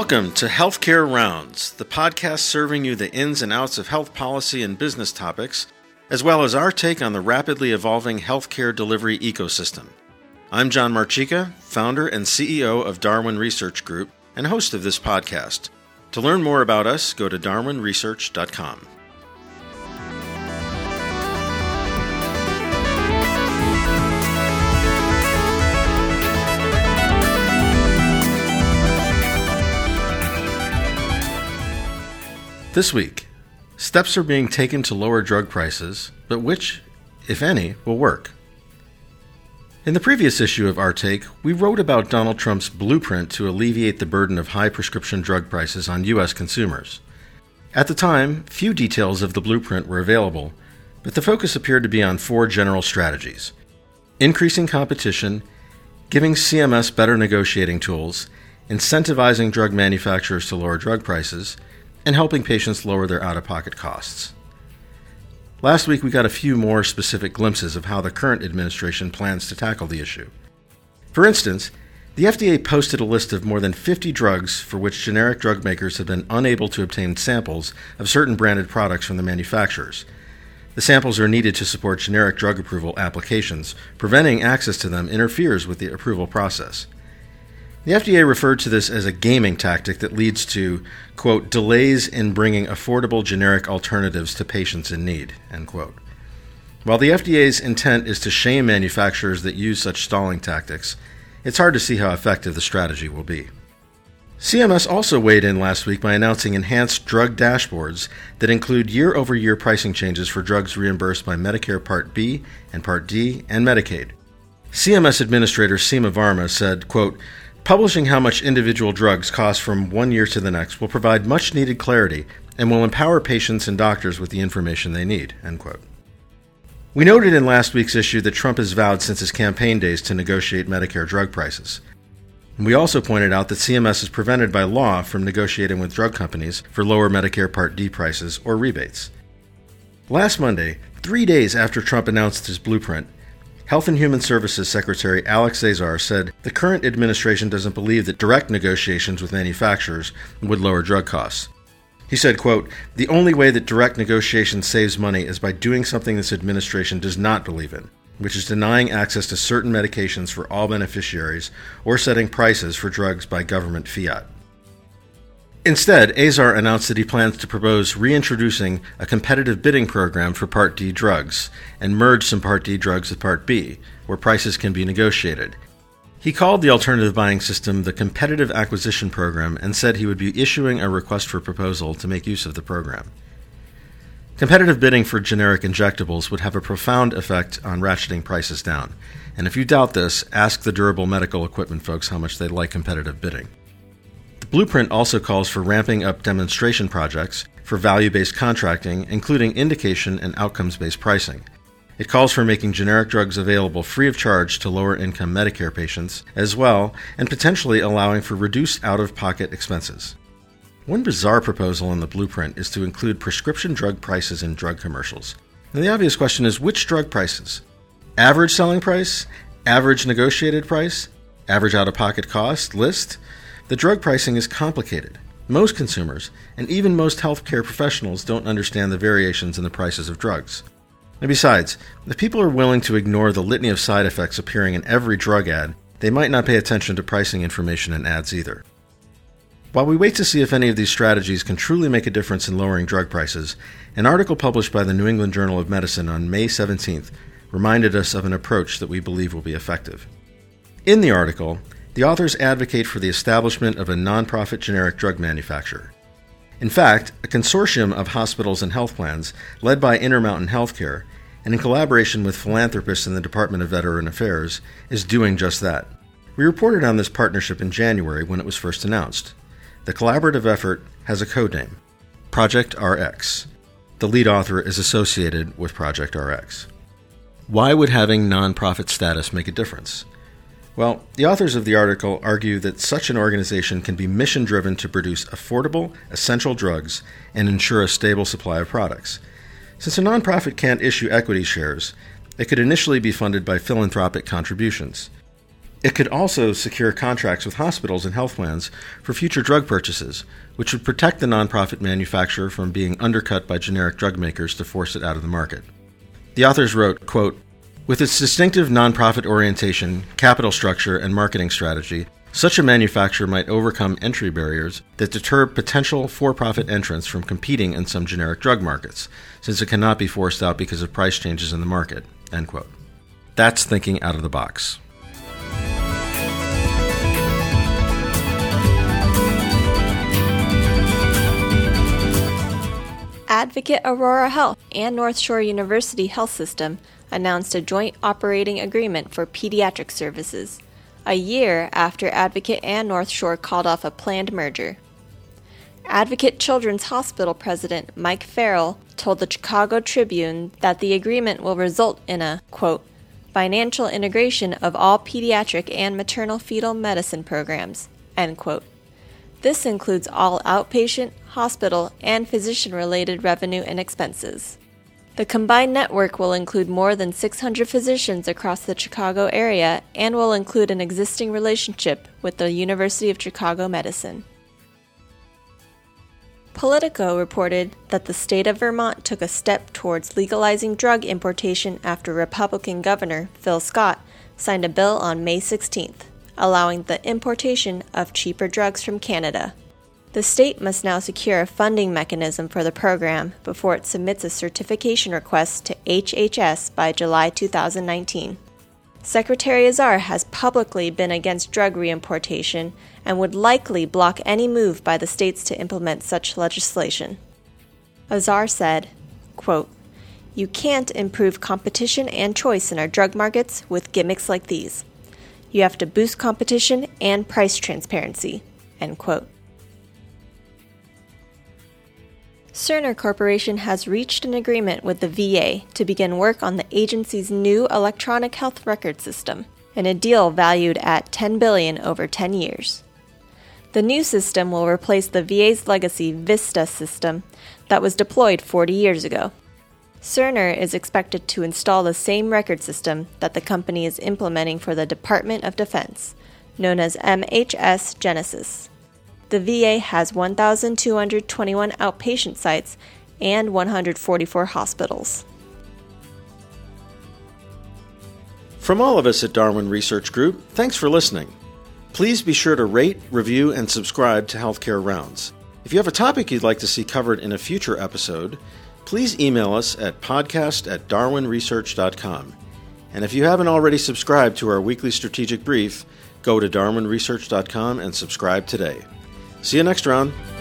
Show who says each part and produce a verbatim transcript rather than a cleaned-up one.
Speaker 1: Welcome to Healthcare Rounds, the podcast serving you the ins and outs of health policy and business topics, as well as our take on the rapidly evolving healthcare delivery ecosystem. I'm John Marchica, founder and C E O of Darwin Research Group and host of this podcast. To learn more about us, go to darwin research dot com. This week, steps are being taken to lower drug prices, but which, if any, will work? In the previous issue of Our Take, we wrote about Donald Trump's blueprint to alleviate the burden of high prescription drug prices on U S consumers. At the time, few details of the blueprint were available, but the focus appeared to be on four general strategies: increasing competition, giving C M S better negotiating tools, incentivizing drug manufacturers to lower drug prices, and helping patients lower their out-of-pocket costs. Last week, we got a few more specific glimpses of how the current administration plans to tackle the issue. For instance, the F D A posted a list of more than fifty drugs for which generic drug makers have been unable to obtain samples of certain branded products from the manufacturers. The samples are needed to support generic drug approval applications. Preventing access to them interferes with the approval process. The F D A referred to this as a gaming tactic that leads to, quote, delays in bringing affordable generic alternatives to patients in need, end quote. While the F D A's intent is to shame manufacturers that use such stalling tactics, it's hard to see how effective the strategy will be. C M S also weighed in last week by announcing enhanced drug dashboards that include year-over-year pricing changes for drugs reimbursed by Medicare Part B and Part D and Medicaid. C M S Administrator Seema Varma said, quote, publishing how much individual drugs cost from one year to the next will provide much-needed clarity and will empower patients and doctors with the information they need, end quote. We noted in last week's issue that Trump has vowed since his campaign days to negotiate Medicare drug prices. We also pointed out that C M S is prevented by law from negotiating with drug companies for lower Medicare Part D prices or rebates. Last Monday, three days after Trump announced his blueprint, Health and Human Services Secretary Alex Azar said the current administration doesn't believe that direct negotiations with manufacturers would lower drug costs. He said, quote, the only way that direct negotiation saves money is by doing something this administration does not believe in, which is denying access to certain medications for all beneficiaries or setting prices for drugs by government fiat. Instead, Azar announced that he plans to propose reintroducing a competitive bidding program for Part D drugs and merge some Part D drugs with Part B, where prices can be negotiated. He called the alternative buying system the Competitive Acquisition Program and said he would be issuing a request for proposal to make use of the program. Competitive bidding for generic injectables would have a profound effect on ratcheting prices down, and if you doubt this, ask the durable medical equipment folks how much they like competitive bidding. The blueprint also calls for ramping up demonstration projects for value-based contracting, including indication and outcomes-based pricing. It calls for making generic drugs available free of charge to lower-income Medicare patients as well, and potentially allowing for reduced out-of-pocket expenses. One bizarre proposal in the blueprint is to include prescription drug prices in drug commercials. Now, the obvious question is, which drug prices? Average selling price? Average negotiated price? Average out-of-pocket cost? List? The drug pricing is complicated. Most consumers, and even most healthcare professionals, don't understand the variations in the prices of drugs. And besides, if people are willing to ignore the litany of side effects appearing in every drug ad, they might not pay attention to pricing information in ads either. While we wait to see if any of these strategies can truly make a difference in lowering drug prices, an article published by the New England Journal of Medicine on May seventeenth reminded us of an approach that we believe will be effective. In the article, the authors advocate for the establishment of a nonprofit generic drug manufacturer. In fact, a consortium of hospitals and health plans, led by Intermountain Healthcare, and in collaboration with philanthropists in the Department of Veteran Affairs, is doing just that. We reported on this partnership in January when it was first announced. The collaborative effort has a codename, Project R X. The lead author is associated with Project R X. Why would having nonprofit status make a difference? Well, the authors of the article argue that such an organization can be mission-driven to produce affordable, essential drugs and ensure a stable supply of products. Since a nonprofit can't issue equity shares, it could initially be funded by philanthropic contributions. It could also secure contracts with hospitals and health plans for future drug purchases, which would protect the nonprofit manufacturer from being undercut by generic drug makers to force it out of the market. The authors wrote, quote, "With its distinctive nonprofit orientation, capital structure, and marketing strategy, such a manufacturer might overcome entry barriers that deter potential for-profit entrants from competing in some generic drug markets, since it cannot be forced out because of price changes in the market." End quote. That's thinking out of the box.
Speaker 2: Advocate Aurora Health and North Shore University Health System announced a joint operating agreement for pediatric services, a year after Advocate and North Shore called off a planned merger. Advocate Children's Hospital President Mike Farrell told the Chicago Tribune that the agreement will result in a, quote, "financial integration of all pediatric and maternal fetal medicine programs," end quote. This includes all outpatient, hospital, and physician-related revenue and expenses. The combined network will include more than six hundred physicians across the Chicago area and will include an existing relationship with the University of Chicago Medicine. Politico reported that the state of Vermont took a step towards legalizing drug importation after Republican Governor Phil Scott signed a bill on May sixteenth, allowing the importation of cheaper drugs from Canada. The state must now secure a funding mechanism for the program before it submits a certification request to H H S by July two thousand nineteen. Secretary Azar has publicly been against drug reimportation and would likely block any move by the states to implement such legislation. Azar said, quote, "You can't improve competition and choice in our drug markets with gimmicks like these. You have to boost competition and price transparency," end quote. Cerner Corporation has reached an agreement with the V A to begin work on the agency's new electronic health record system, in a deal valued at ten billion dollars over ten years. The new system will replace the V A's legacy VISTA system that was deployed forty years ago. Cerner is expected to install the same record system that the company is implementing for the Department of Defense, known as M H S Genesis. The V A has one thousand two hundred twenty-one outpatient sites and one hundred forty-four hospitals.
Speaker 1: From all of us at Darwin Research Group, thanks for listening. Please be sure to rate, review, and subscribe to Healthcare Rounds. If you have a topic you'd like to see covered in a future episode, please email us at podcast at darwin research dot com. And if you haven't already subscribed to our weekly strategic brief, go to darwin research dot com and subscribe today. See you next round.